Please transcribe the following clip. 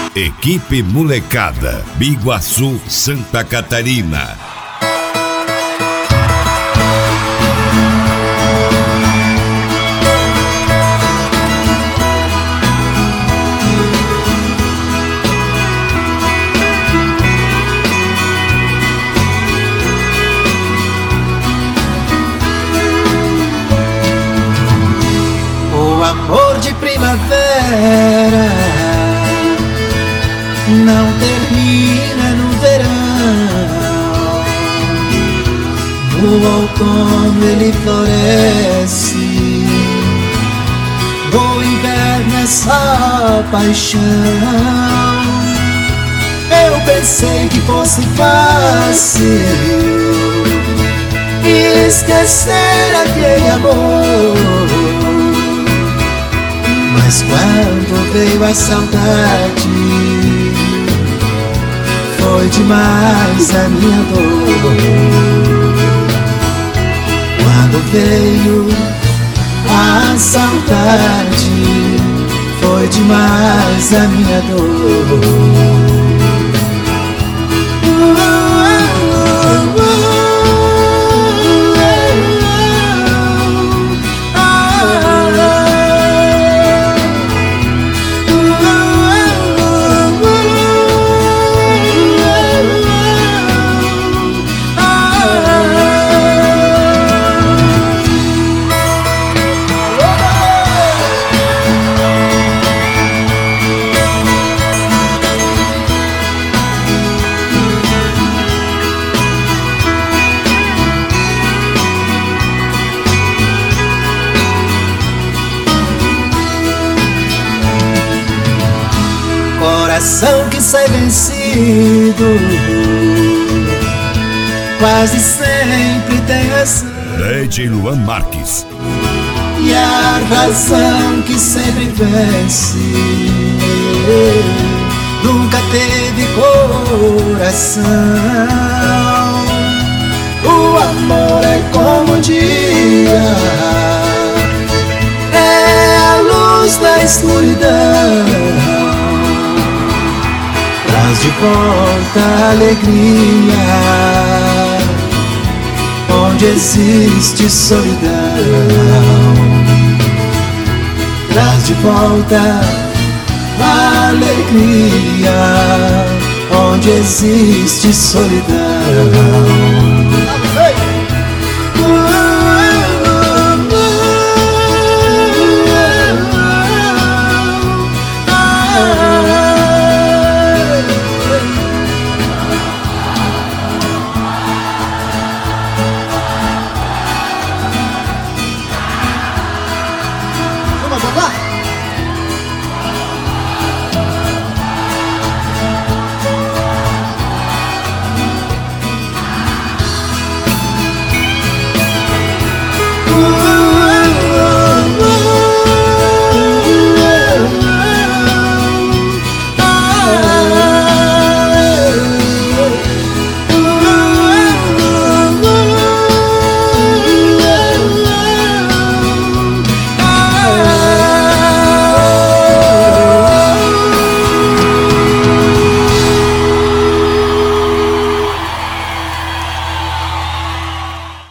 Equipe Molecada, Biguaçu, Santa Catarina. O amor de primavera não termina no verão. No outono ele floresce, no inverno é só paixão. Eu pensei que fosse fácil esquecer aquele amor, mas quando veio a saudade, foi demais a minha dor. Quando veio a saudade, foi demais a minha dor. Coração que sai vencido quase sempre tem razão. DJ Luan Marques. E a razão que sempre vence nunca teve coração. O amor é como o dia, é a luz da escuridão, traz de volta a alegria onde existe solidão. Traz de volta a alegria onde existe solidão.